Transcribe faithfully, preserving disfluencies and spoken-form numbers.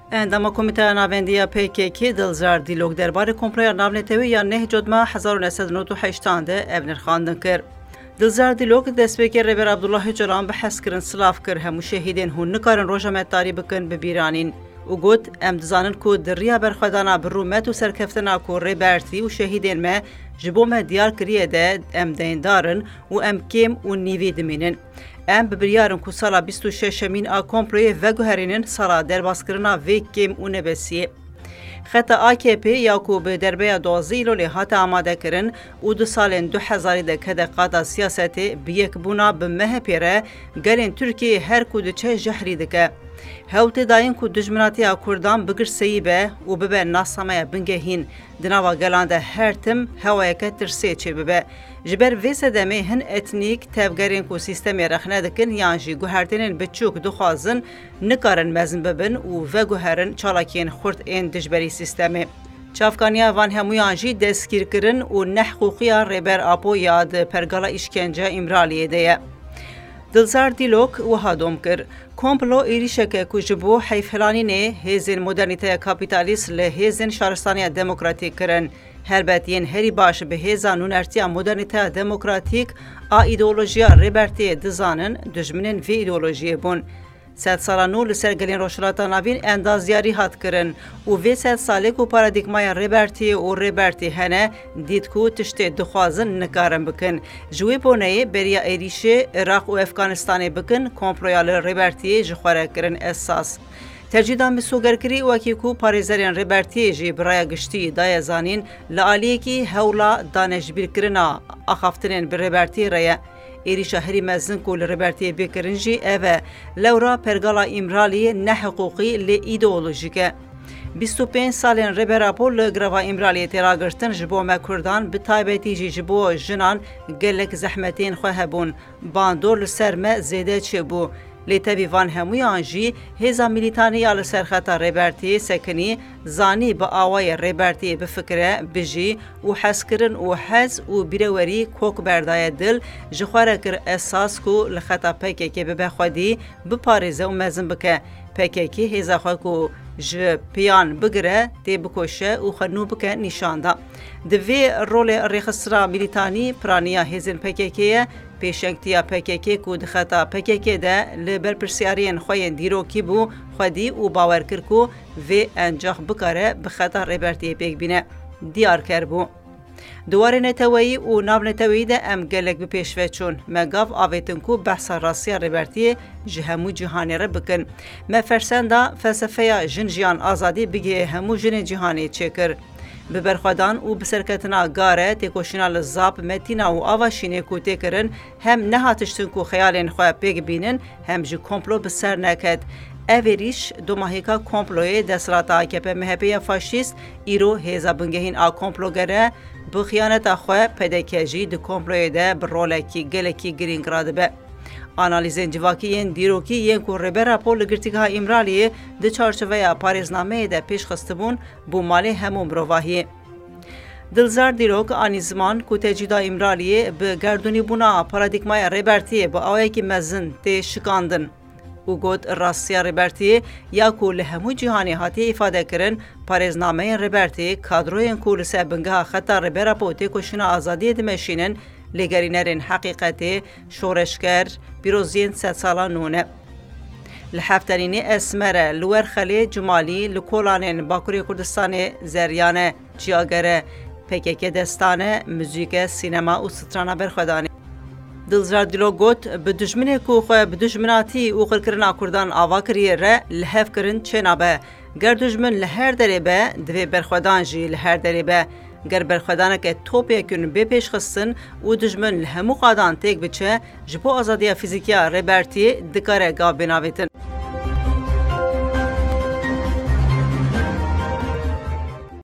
Endama Komiteya Navendiya P K K Dilzar Dîlok derbarê komploya navnetewî ya neh cotma hezar û neh sed û heştan de ev nirxandin kir. Dilzar Dîlok destpêkê Rêber Abdullah Öcalan bi hez kirin silav kir hemû şehîdên hûn nikarin roja metdarî bikin bi bîranîn û got em dizanin ku di riya berxwedana bi rûmet û serkeftina ku rêbertî û şehîdên me ji bo me diyar kiriye de em deyndar in û em kêm û nîvî dimînin. Em bi biryarin ku sala bîst û şeşemîn a komployê veguherînin sala derbaskirina vê kêm û nebesiyê. Xeta A K P ya ku bi derbeya dozî îlolê hate amadekirin û di salên du hezarî de kede qata siyasetê bi yekbûna bi M H P re gelên Tirkiyeyê her ku diçe jehrî dike. Hewtê dayîn ku dijminatiya Kurdan bigir seyî be û bibe nasameya bingehîn di nava gelan de her tim hewayeke tirsê çê bibe. Ji ber vê sedemê hin etnîk tevgerên ku sîstemê rexne dikin yan jî guhertînên biçûk dixwazin nikarin mezin bibin û veguherin çalakiyên xurt ên dijberî sîstemê. Çavkaniya van hemûyan jî destgîrkirin û neh huquqiya Rêber Apo ya di pergala îşkence İmraliyê de ye. Dilzar Dîlok wiha dom kir. Komplo êrişeke ku ji bo heyfhilanînê hêzên modernîteya kapîtalîst li hêzên şaristaniya demokratîk kirin. Helbet yên herî baş bi hêza nûnertiya modernîteya demokratîk a îdeolojiya rêbertiyê dizanin dijminên vê îdeolojiyê bûn. Sed sala nû li ser gelên rojhilata navîn endaziyarî hat kirin û vê sed salê ku paradîgmaya rêbertiyê û rêbertî hene dît ku tiştê dixwazin nikarin bikin. Ji wê boneyê beriya êrişê Iraq û Efganistanê bikin komploya li rêbertiyê ji xwe re kirin esas. Tercîdan bi sogerkirî wekî ku parêzerên rêbertiyê jî bi raya giştî daye zanîn li aliyekî hewla danejbîrkirina axaftinên bi rêbertiyê re ye. Êrişa herî mezin ku li rêbertiyê bêkirin jî ev e lewra pergala İmraliyê nehiqûqî lê îdeolojîk e. bîst û pênc salên Rêber Apo li greva İmraliyê tê ragirtin ji bo me Kurdan bi taybetî jî ji bo jinan gelek zehmetên xwe hebûn. Bandor li ser me zêde çêbû. Lê tevî van hemûyan jî hêza milîtaniya li ser xeta rêbertiyê sekinî zanî bi awayê rêbertiyê bifikire, bijî û hezkirin û hez û bîrewerî kok berdaye dil ji xwe re kir esas ku li xeta P K K bibe xwedî biparêze û mezin bike. P K K hêza xwe ku ji piyan bigire tê bikoşe û xwe nû bike nîşanda. Di vê rolê rêxistira milîtanî piraniya hêzên P K K'ye pêşengtiya P K K ku di xeta P K K de li berpirsyariyên xwe yên dîrokî bû xwedî û bawer kir ku vê encaq bikare bi xeta rêbertiyê pêk bîne. Diyar kerbû. Duwarê neteweyî û navneteweyî de em gelek bi pêşve çûn. Me gav avêtin ku behsa rastiya rêbertiyê ji hemû cîhanê re bikin. Me fersenda felsefeya jin jiyan azadî bigihê hemû jinê cîhanê çêkir. Bi berxwedan û bi serketina gare têkoşîna li zap, metîna û ava şînê ku têkirin hem nehatiştin ku xeyalên xwe pêk bînin hem jî komplo bi ser neket. Ev êrîş domahêka komployê desthilata A K P M H P ya faşîst îro hêza bingehîn a komplogere bi xiyaneta xwe P D K jî di komployê de bi rolekî gelekî girîng radibe. Analîzên civakî yên dîrokî yên ku Rêber Apo li girtîgeha İmraliyê di çarçoveya parêznameyê de pêşxistibûn bû malê hemû mirovahiyê. Dilzar Dîlok anî ziman ku tecîda İmraliyê bi gerdûnîbûna paradîgmaya rêbertiyê bi awayekî mezin tê şikandin û got rastiya rêbertiyê ya ku li hemû cîhanê hatiye îfadekirin parêznameyên rêbertiyê kadroyên ku li ser bingeha xeta Rêber Apo têkoşîna azadiyê dimeşînin lêgerînerên heqîqetê şoreşker pîroziyên sed sala nû ne. Li Hefterînê Esmere, li Werxelê Cumalî, li Kolanên Bakurê Kurdistanê Zeryane, Ciyagere, P K K destane, müzîke, sînema û strana berxwedanê. Dilzar Dîlok got bi dijminê ku xwe bi dijminatî û qirkirina Kurdan ava kiriye re li hev kirin çê nabe. Ger dijmin li her derê be divê berxwedan jî li her derê be. Ger berxwedaneke topyekûn bê pêşxistin û dijmin li hemû qadan têk biçe ji bo azadiya fîzîkiya rêbertiyê dikare gav bênavêtin.